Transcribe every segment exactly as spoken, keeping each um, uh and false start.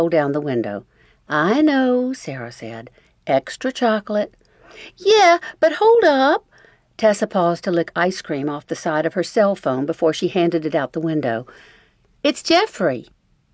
down the window. "I know," Sarah said. "Extra chocolate." "Yeah, but hold up." Tessa paused to lick ice cream off the side of her cell phone before she handed it out the window. "It's Jeffrey."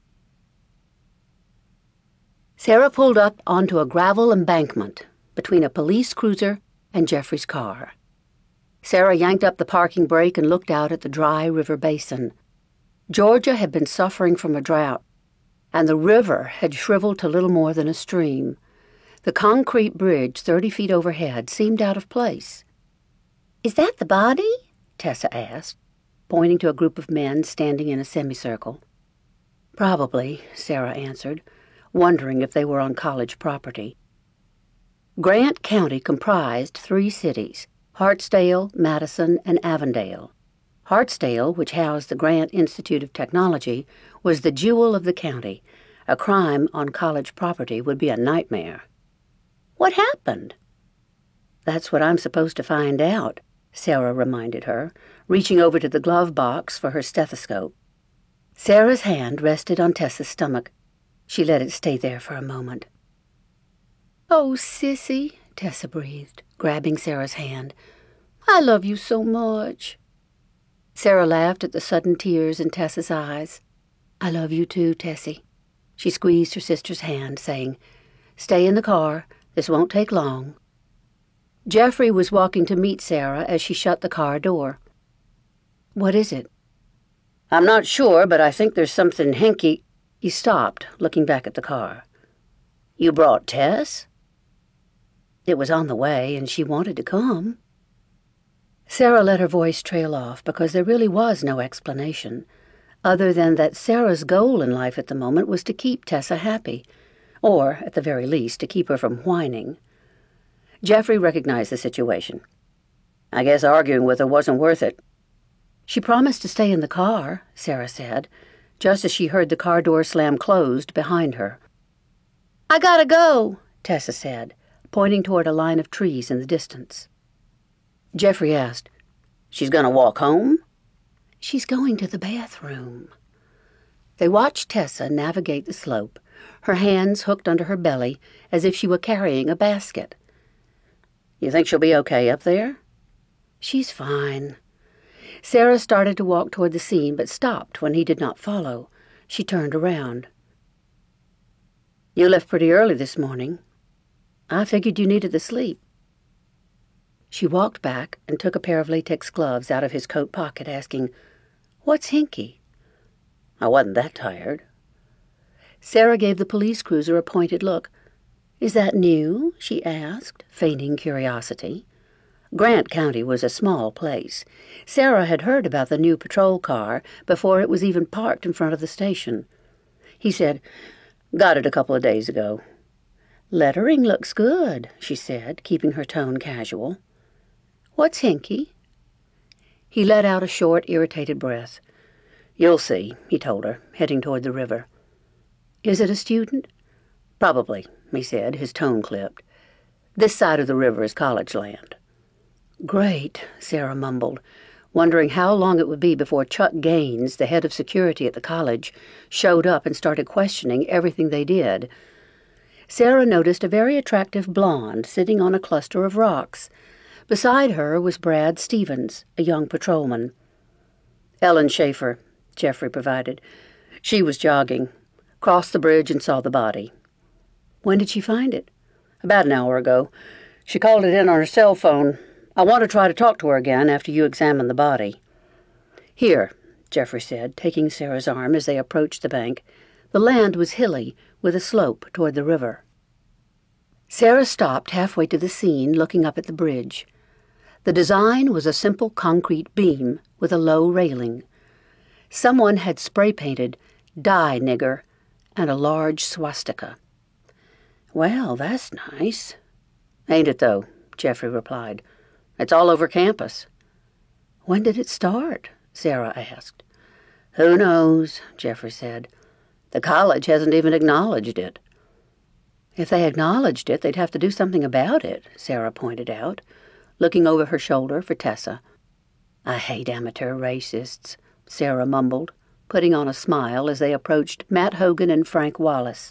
Sarah pulled up onto a gravel embankment between a police cruiser and Jeffrey's car. Sarah yanked up the parking brake and looked out at the dry river basin. Georgia had been suffering from a drought, and the river had shriveled to little more than a stream. The concrete bridge thirty feet overhead seemed out of place. "Is that the body?" Tessa asked, pointing to a group of men standing in a semicircle. "Probably," Sarah answered, wondering if they were on college property. Grant County comprised three cities, Hartsdale, Madison, and Avondale. Hartsdale, which housed the Grant Institute of Technology, was the jewel of the county. A crime on college property would be a nightmare. "What happened?" "That's what I'm supposed to find out," Sarah reminded her, reaching over to the glove box for her stethoscope. Sarah's hand rested on Tessa's stomach. She let it stay there for a moment. "Oh, Sissy," Tessa breathed, grabbing Sarah's hand. "I love you so much." Sarah laughed at the sudden tears in Tessa's eyes. "I love you too, Tessie." She squeezed her sister's hand, saying, "Stay in the car. This won't take long." Jeffrey was walking to meet Sarah as she shut the car door. "What is it?" "I'm not sure, but I think there's something hinky." He stopped, looking back at the car. "You brought Tess?" "It was on the way, and she wanted to come." Sarah let her voice trail off because there really was no explanation, other than that Sarah's goal in life at the moment was to keep Tessa happy, or, at the very least, to keep her from whining. Jeffrey recognized the situation. "I guess arguing with her wasn't worth it." "She promised to stay in the car," Sarah said, just as she heard the car door slam closed behind her. "I gotta go," Tessa said, pointing toward a line of trees in the distance. Jeffrey asked, "She's gonna walk home?" "She's going to the bathroom." They watched Tessa navigate the slope, her hands hooked under her belly as if she were carrying a basket. "You think she'll be okay up there?" "She's fine." Sarah started to walk toward the scene, but stopped when he did not follow. She turned around. "You left pretty early this morning. I figured you needed the sleep." She walked back and took a pair of latex gloves out of his coat pocket, asking, "What's hinky?" "I wasn't that tired." Sarah gave the police cruiser a pointed look. "Is that new?" she asked, feigning curiosity. Grant County was a small place. Sarah had heard about the new patrol car before it was even parked in front of the station. He said, "Got it a couple of days ago." "Lettering looks good," she said, keeping her tone casual. "What's hinky?" He let out a short, irritated breath. "You'll see," he told her, heading toward the river. "Is it a student?" "Probably," he said, his tone clipped. "This side of the river is college land." "Great," Sarah mumbled, wondering how long it would be before Chuck Gaines, the head of security at the college, showed up and started questioning everything they did. Sarah noticed a very attractive blonde sitting on a cluster of rocks. Beside her was Brad Stevens, a young patrolman. "Ellen Schaefer," Jeffrey provided. "She was jogging. Crossed the bridge and saw the body." "When did she find it?" "About an hour ago. She called it in on her cell phone. I want to try to talk to her again after you examine the body." "Here," Jeffrey said, taking Sarah's arm as they approached the bank. The land was hilly, with a slope toward the river. Sarah stopped halfway to the scene, looking up at the bridge. The design was a simple concrete beam with a low railing. Someone had spray-painted "Die, Nigger," and a large swastika. "Well, that's nice." "Ain't it, though?" Jeffrey replied. "It's all over campus." "When did it start?" Sarah asked. "Who knows?" Jeffrey said. "The college hasn't even acknowledged it." "If they acknowledged it, they'd have to do something about it," Sarah pointed out, looking over her shoulder for Tessa. "I hate amateur racists," Sarah mumbled, putting on a smile as they approached Matt Hogan and Frank Wallace.